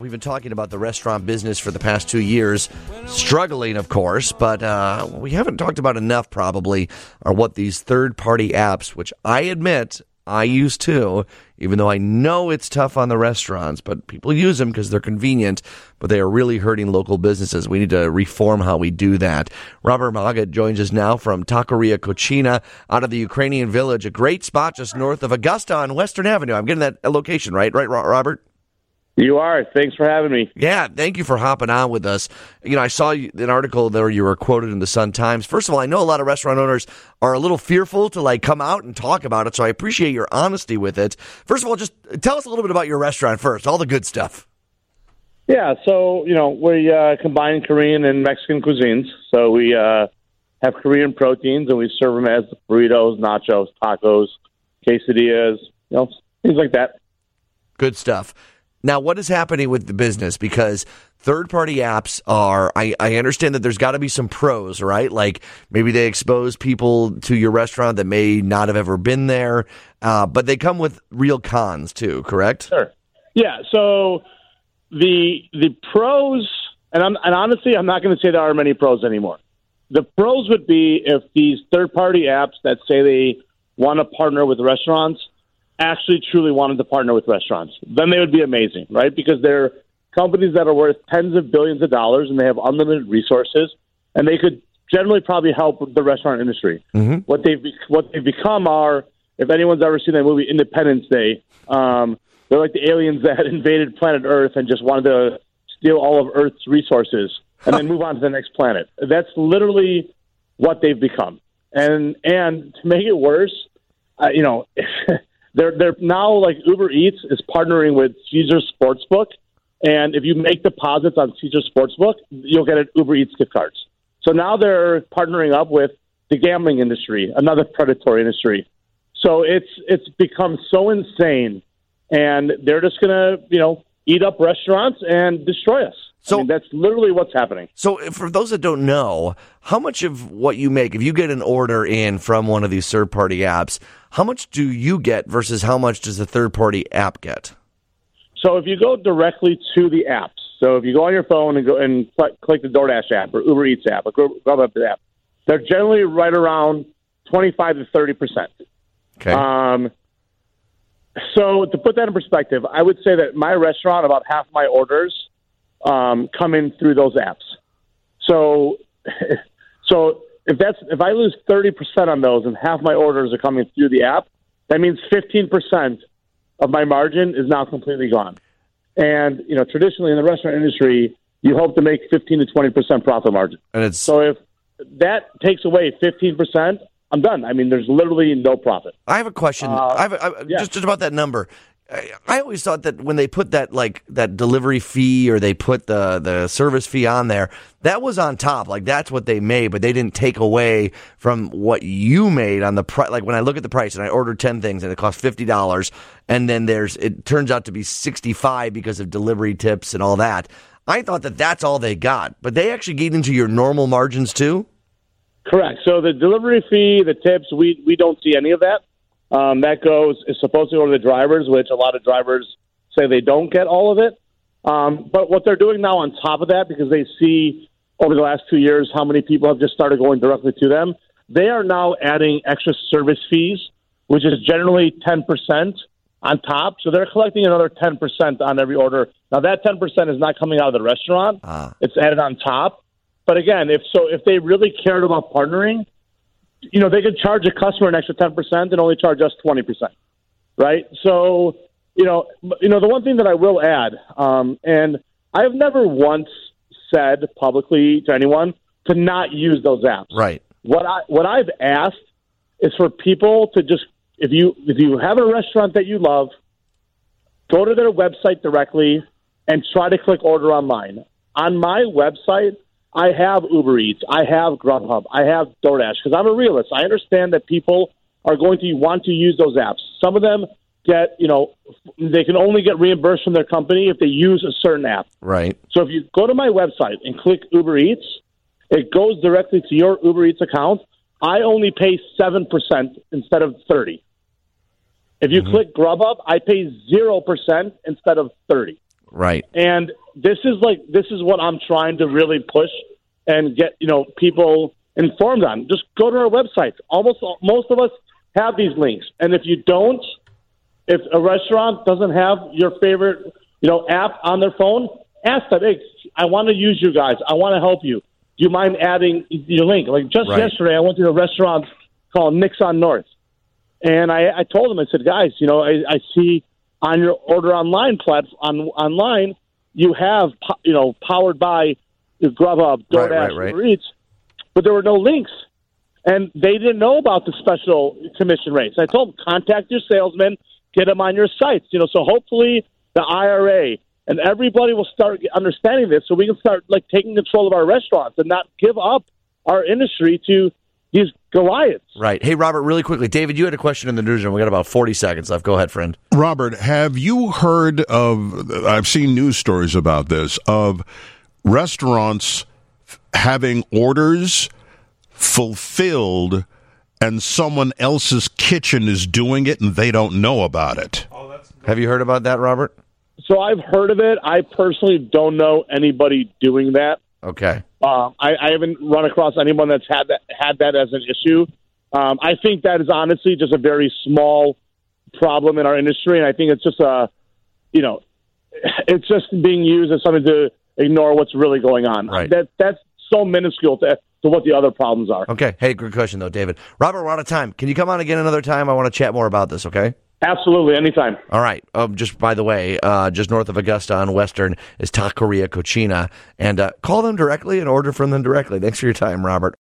We've been talking about the restaurant business for the past 2 years, struggling, of course, but we haven't talked about enough probably are what these third-party apps, which I admit I use too, even though I know it's tough on the restaurants, but people use them because they're convenient, but they are really hurting local businesses. We need to reform how we do that. Robert Magat joins us now from Taqueria Cucina out of the Ukrainian Village, a great spot just north of Augusta on Western Avenue. I'm getting that location right, Robert? You are. Thanks for having me. Yeah, thank you for hopping on with us. You know, I saw an article there you were quoted in the Sun-Times. First of all, I know a lot of restaurant owners are a little fearful to come out and talk about it, so I appreciate your honesty with it. First of all, just tell us a little bit about your restaurant first, all the good stuff. Yeah, so, we combine Korean and Mexican cuisines. So we have Korean proteins, and we serve them as burritos, nachos, tacos, quesadillas, things like that. Good stuff. Now, what is happening with the business? Because third-party apps are, I understand that there's got to be some pros, right? Like maybe they expose people to your restaurant that may not have ever been there, but they come with real cons too, correct? Sure. Yeah, so the pros, and honestly, I'm not going to say there are many pros anymore. The pros would be if these third-party apps that say they want to partner with restaurants actually truly wanted to partner with restaurants, then they would be amazing, right? Because they're companies that are worth tens of billions of dollars and they have unlimited resources, and they could generally probably help the restaurant industry. Mm-hmm. What they've become are, if anyone's ever seen that movie Independence Day, they're like the aliens that invaded planet Earth and just wanted to steal all of Earth's resources and then move on to the next planet. That's literally what they've become. And to make it worse, They're now, like, Uber Eats is partnering with Caesars Sportsbook, and if you make deposits on Caesars Sportsbook, you'll get an Uber Eats gift cards. So now they're partnering up with the gambling industry, another predatory industry. So it's become so insane, and they're just going to, eat up restaurants and destroy us. So that's literally what's happening. So for those that don't know, how much of what you make, if you get an order in from one of these third-party apps, how much do you get versus how much does the third-party app get? So if you go directly to the apps, so if you go on your phone and go and click the DoorDash app or Uber Eats app or Grubhub app, they're generally right around 25 to 30%. Okay. So to put that in perspective, I would say that my restaurant, about half my orders come in through those apps. So if I lose 30% on those and half my orders are coming through the app, that means 15% of my margin is now completely gone. And traditionally in the restaurant industry, you hope to make 15 to 20% profit margin. So if that takes away 15%, I'm done. I mean, there's literally no profit. I have a question. Just about that number. I always thought that when they put that that delivery fee or they put the service fee on there, that was on top. Like that's what they made, but they didn't take away from what you made on the price. Like when I look at the price and I ordered 10 things and it cost $50, and then it turns out to be $65 because of delivery tips and all that. I thought that that's all they got, but they actually get into your normal margins too. Correct. So the delivery fee, the tips, we don't see any of that. That is supposed to go to the drivers, which a lot of drivers say they don't get all of it. But what they're doing now on top of that, because they see over the last 2 years how many people have just started going directly to them, they are now adding extra service fees, which is generally 10% on top. So they're collecting another 10% on every order. Now that 10% is not coming out of the restaurant. It's added on top. But again, if they really cared about partnering, they could charge a customer an extra 10% and only charge us 20%, right? So, the one thing that I will add, and I have never once said publicly to anyone to not use those apps. Right. What I've asked is for people to just, if you have a restaurant that you love, go to their website directly and try to click order online. On my website, I have Uber Eats, I have Grubhub, I have DoorDash, because I'm a realist. I understand that people are going to want to use those apps. Some of them get, they can only get reimbursed from their company if they use a certain app. Right. So if you go to my website and click Uber Eats, it goes directly to your Uber Eats account. I only pay 7% instead of 30%. If you click Grubhub, I pay 0% instead of 30%. Right. And this is what I'm trying to really push and get, people informed on. Just go to our website. Most of us have these links. And if you don't, if a restaurant doesn't have your favorite, app on their phone, ask them, hey, I want to use you guys. I want to help you. Do you mind adding your link? Like just yesterday, I went to a restaurant called Nick's on North. And I told them, I said, guys, I see on your order online online, you have, powered by Grubhub, DoorDash, Uber Eats, but there were no links. And they didn't know about the special commission rates. I told them, contact your salesman, get them on your sites. So hopefully the IRA and everybody will start understanding this so we can start taking control of our restaurants and not give up our industry to these Goliaths. Right. Hey, Robert, really quickly. David, you had a question in the newsroom. We got about 40 seconds left. Go ahead, friend. Robert, have you heard of, I've seen news stories about this, of restaurants having orders fulfilled and someone else's kitchen is doing it and they don't know about it? Have you heard about that, Robert? So I've heard of it. I personally don't know anybody doing that. Okay. I haven't run across anyone that's had that as an issue. I think that is honestly just a very small problem in our industry, and I think it's just it's just being used as something to ignore what's really going on. Right. That's so minuscule to what the other problems are. Okay. Hey, good question though, David. Robert, we're out of time. Can you come on again another time? I want to chat more about this. Okay. Absolutely, anytime. All right. Just by the way, just north of Augusta on Western is Taqueria Cochina, and call them directly and order from them directly. Thanks for your time, Robert.